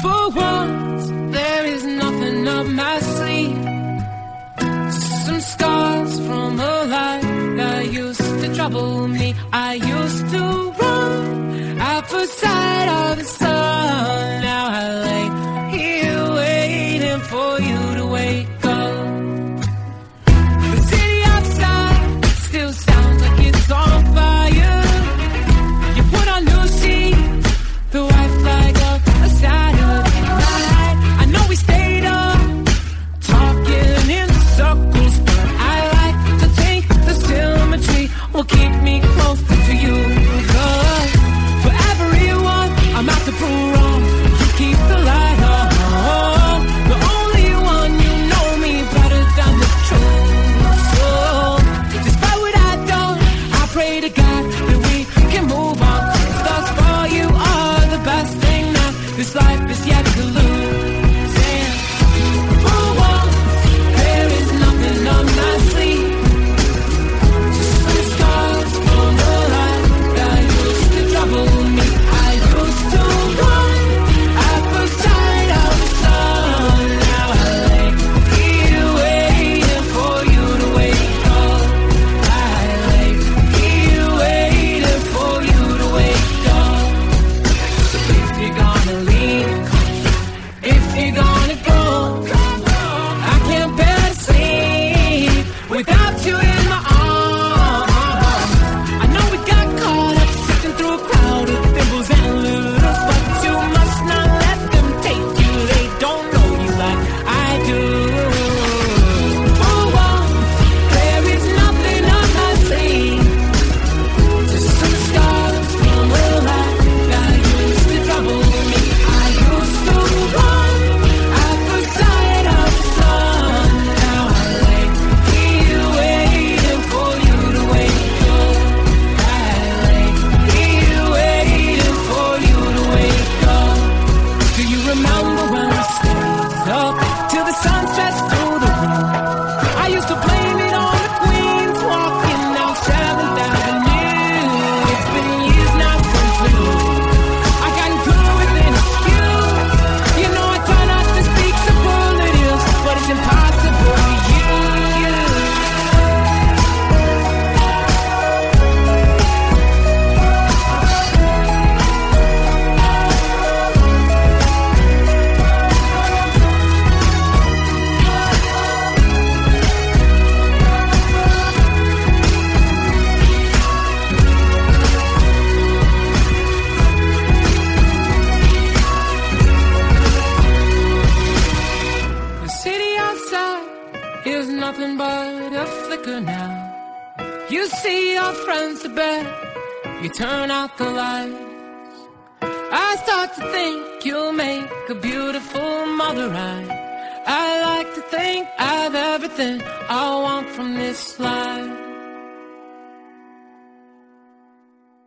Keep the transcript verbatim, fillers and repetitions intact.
For once, there is nothing up my sleeve. Some scars from a life that used to trouble me. I used to run at first sight of the sun. Now I lay here waiting for you to wake up. The city outside still sounds like it's on fire. You put on new sheets, the white flag up a Saturday night. I know we stayed up talking in circles, but I like to think the symmetry will keep me close to you. Cause for everyone I'm out to prove wrong, you keep the light on. The only one, you know me better than the truth. So despite what I've done, I pray to God that we can move on. Cause thus far you are the best thing that this life is yet to lose. And for once, there is nothing on my sleeve. Just some scars from the life that used to trouble me. I used to run at first sight of the sun. Now I lay here waiting for you to wake up. I lay here waiting for you to wake up. So if you're gonna leave, if you're gonna go, I can't bear to sleep without you in my arms. I know we got caught up sifting through a crowd of thimbles and looters, but you must not let them take you. They don't know you like I do. For once, there is nothing on my sleeve. Just some scars from a life that used to trouble me. I used to run at the sight of the sun. Now I lay here waiting for you to wake up. I lay here waiting for you to wake up. Do you remember when we stayed up till the sun stretched through the room? I used to blame it on the queens walking down seventh Avenue. It's been years now since we moved. I got good with an excuse. You know I try not to speak superlatives, but it's impossible to you. The city outside is nothing but a flicker now. You see your friends to bed, you turn out the lights. I start to think you'll make a beautiful mother. I, I like to think I've everything I want from this life.